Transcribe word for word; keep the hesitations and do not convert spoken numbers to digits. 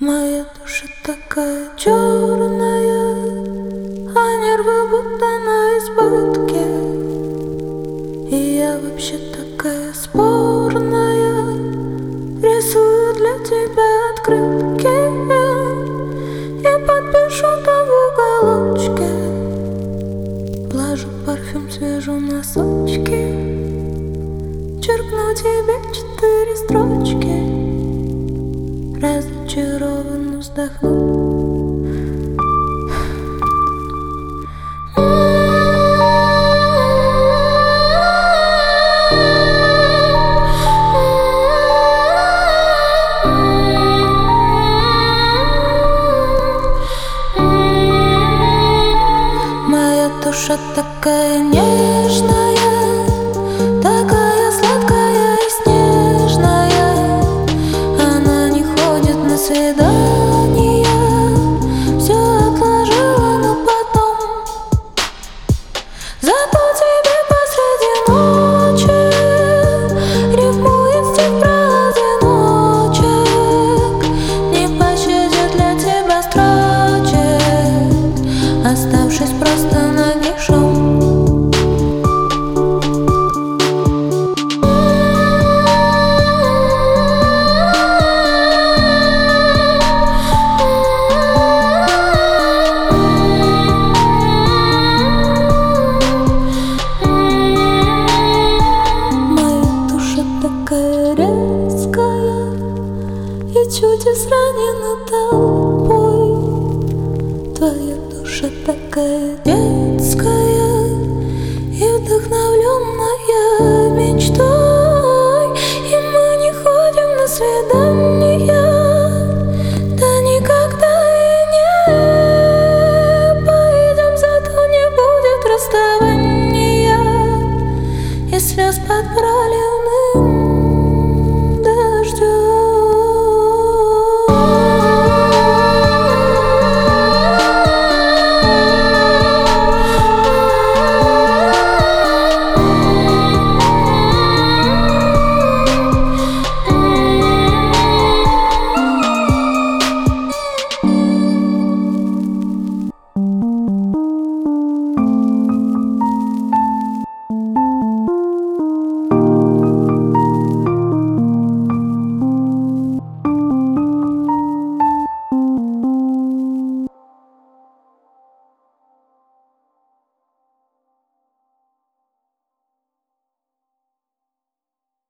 Моя душа такая черная, а нервы будто на избытке. И я вообще такая спорная, рисую для тебя открытки. Я подпишу там в уголочке, положу парфюм, свяжу носочки, черкну тебе четыре строчки. Разочарованно вздохну. Моя душа такая нежная, такая сладкая и снежная. Она не ходит на свидания, все отложила на потом. Зато тебе посреди ночи рифмует стих про одиночек, не пощадит для тебя строчек, оставшись просто нагишом. И чуть изранена толпой. Твоя душа такая детская и вдохновленная мечтой.